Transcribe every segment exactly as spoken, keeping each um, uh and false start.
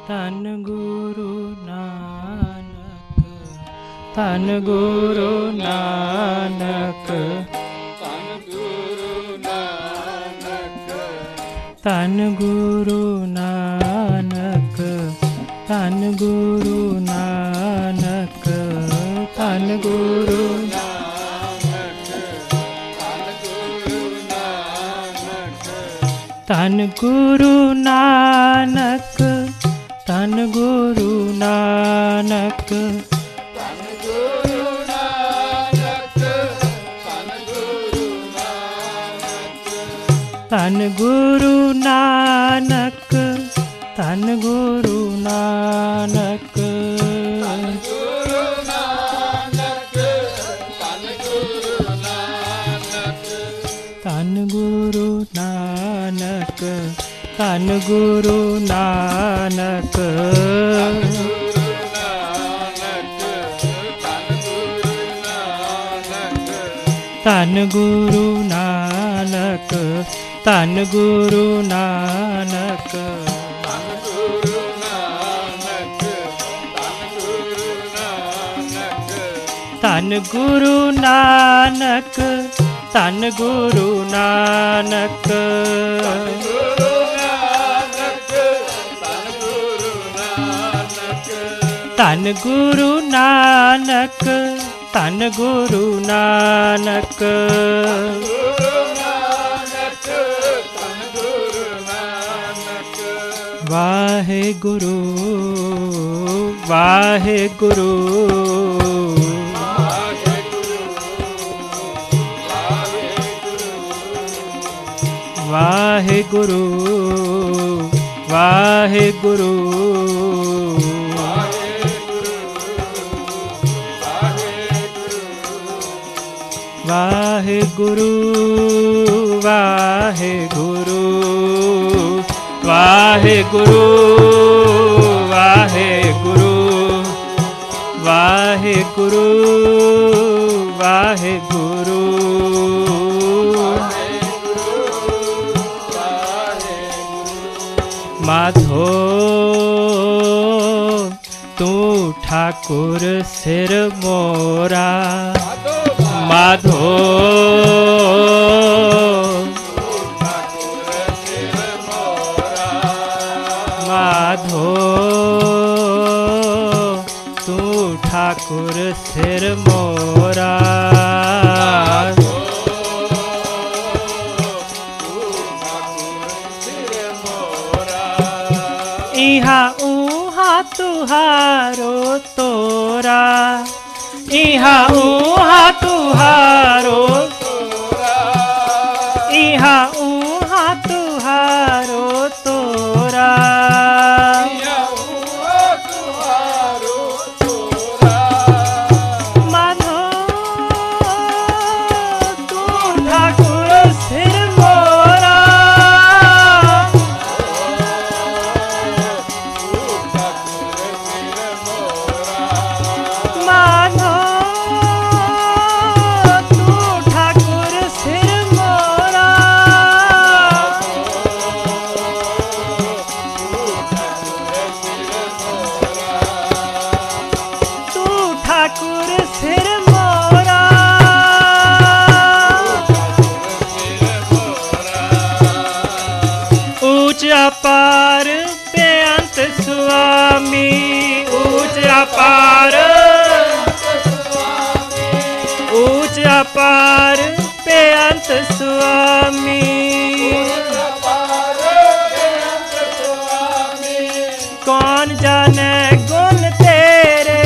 धन गुरु नानक, धन गुरु नानक, धन गुरु नानक, धन गुरु नानक, धन गुरु धन गुरु नानक, धन गुरु नानक, धन गुरु नानक, धन गुरु नानक, धन गुरु नानक, धन गुरु नानक, धन गुरु नानक, धन गुरु नानक, धन गुरु नानक, धन गुरु नानक, धन गुरु नानक, धन गुरु नानक, वाहे गुरु वाहे गुरु वाहे गुरु वाहे गुरु वाहे गुरु वाहे गुरु वाहे गुरु वाहे गुरु वाहे गुरु वाहे गुरु माधो तू ठाकुर सिर मोरा, माधो माधो तू ठाकुर सिर मोरा, इहा ऊहा तुहारो तोरा, इहा ऊहा तुहारो तोरा, इहा ऊहा तुहारो तोरा, इहा ऊहा तुहारो तोरा, माधो तू ठाकुर सिर मोरा, माधो तू ठाकुर सिर मोरा, तू ठाकुर सिर मोरा, ऊंच अपार बेअंत स्वामी, ऊंच अपार ऊंच अपार बेअंत स्वामी, कौन जाने गुण तेरे,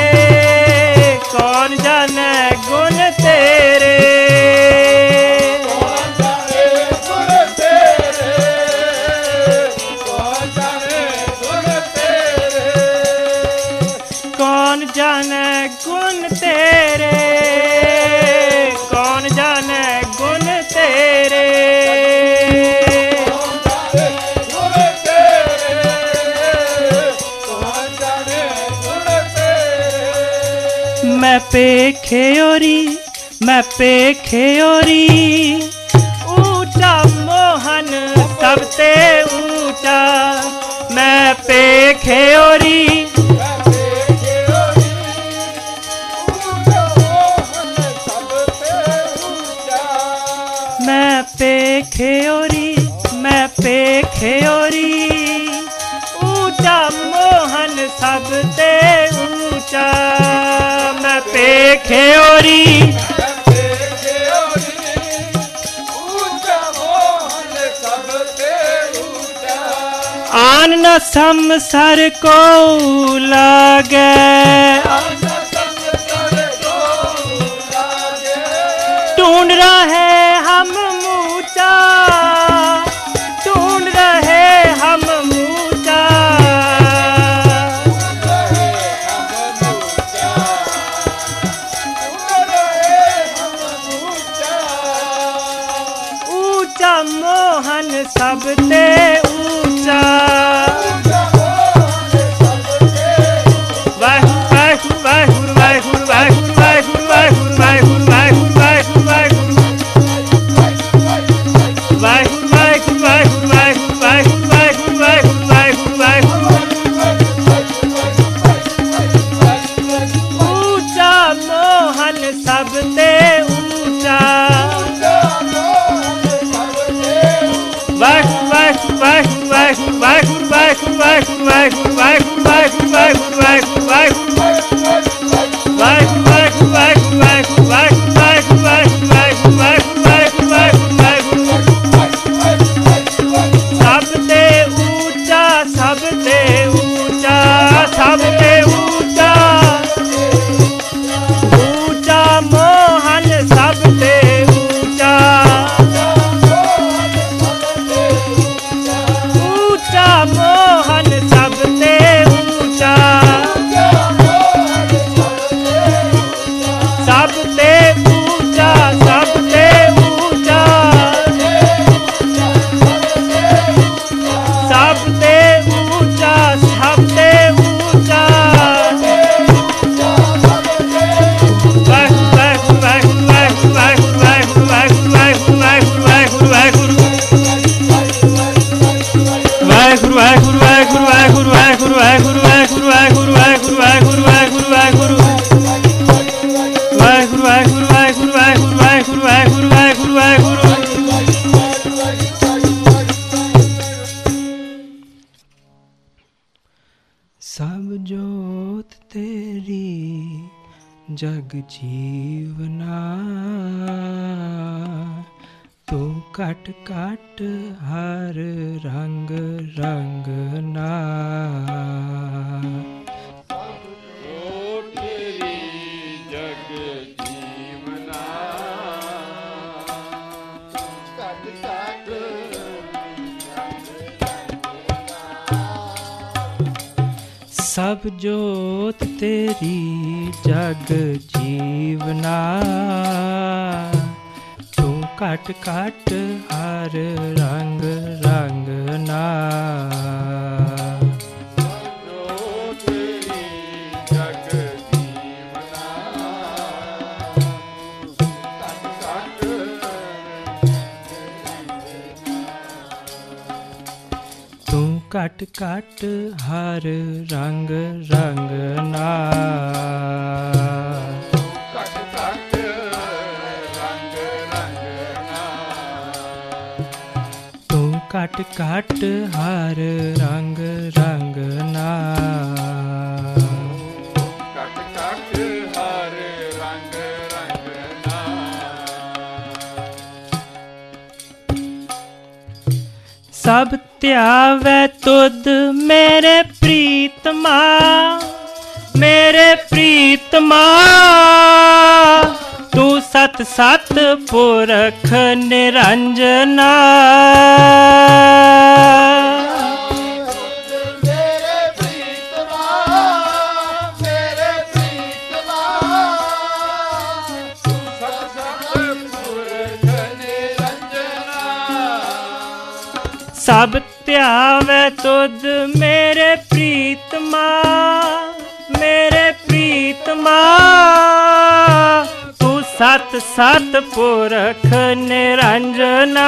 कौन जाने गुण तेरे, कौन जाने गुण तेरे, कौन जाने गुण तेरे, कौन जाने गुण तेरे, कौन जाने गुण तेरे, मैं पेखेयोरी मैं पेखेयोरी ऊंचा मोहन सबते ऊंचा, मैं पेख पेखे ओरी मैं पेखे ओरी मैं पेखे ओरी ऊंचा मोहन सब ते ऊंचा मैं पेखे ओरी आन न समसर को लागे ढूंढ रहे हम मूचा ढूंढ रहे हम मूचा ऊंचा मोहन सब ते ऊंचा सब जोत तेरी जग जीवना तू कट कट हर रंग रंग ना सब जोत तेरी जग जीवना तू कट कट हर रंग रंग ना कट कट हर रंग रंग ना कट कट रंग रंग ना तू कट कट हर रंग रंग ना कट कट हर रंग रंग ना सब त्यावे तुद मेरे प्रीतमा मेरे प्रीतमा तू सत सत पुरख निरंजना सब त्यावे तुद मेरे प्रीतमा मेरे प्रीतमा तू सत सत पुरख निरंजना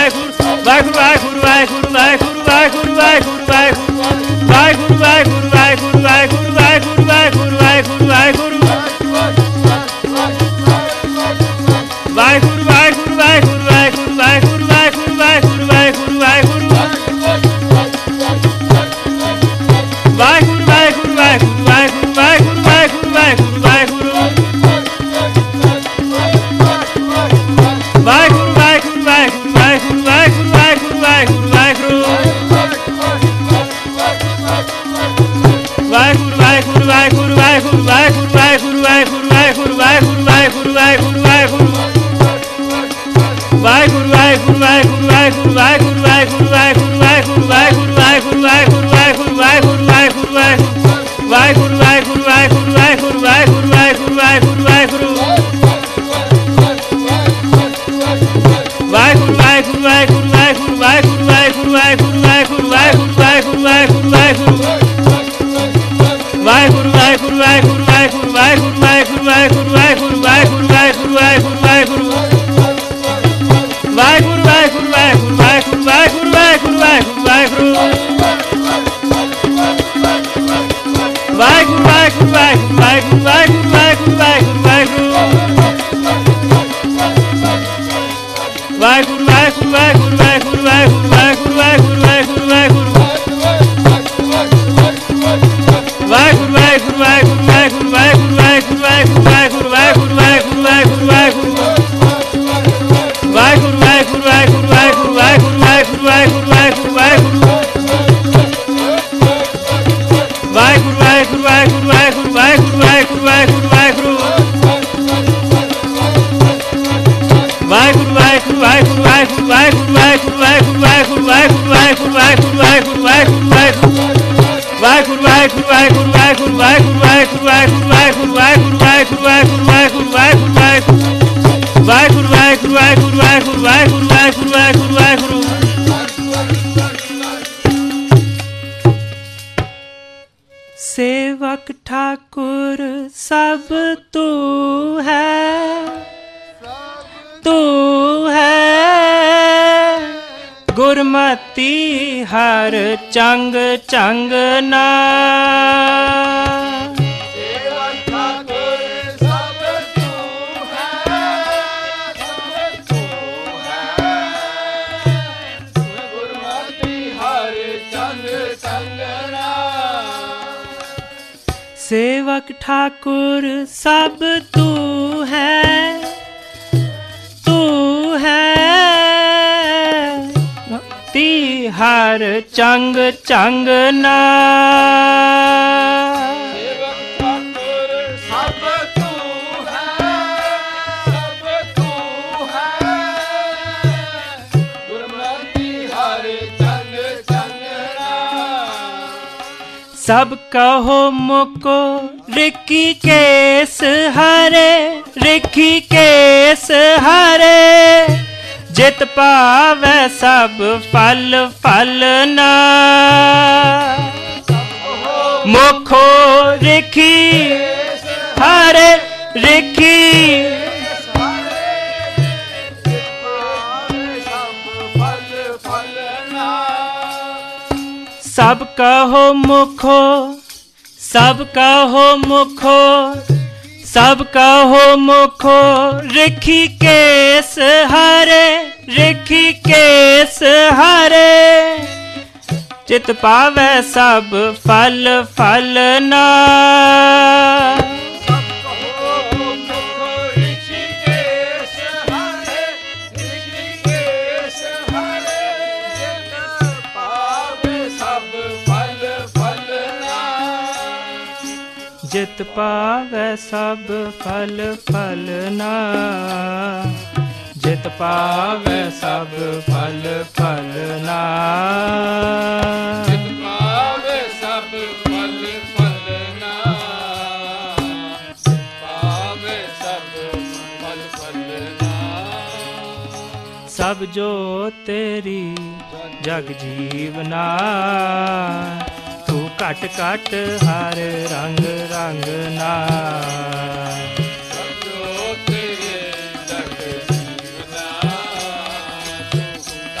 सेवक ठाकुर सब तू है, तू है गुरमति हर चंग चंग ना। सेवक ठाकुर सब तू है, तू है ती हर चंग चंग ना। सेवक ठाकुर सब तू है, सब तू है गुरमति हर चंग चंग ना। सब कहो मुको रिखी केस हरे, रिखी केस हरे जित पावै सब फल फल ना। मुखो रिखी हरे, रिखी सब कहो मुखो, सब कहो मुखो, सब कहो मुखो रिखी केस हरे, रिखी केस हरे चित पावै सब फल फल ना। जित पावै सब फल फल ना, जित पावै सब फल फल ना। जित पावै सब फल फल ना, पावै सब फल फल ना। सब जो तेरी जग जीवना तू घट घट हर रंग रंग ना। सब जो तेरे जग जीवना तू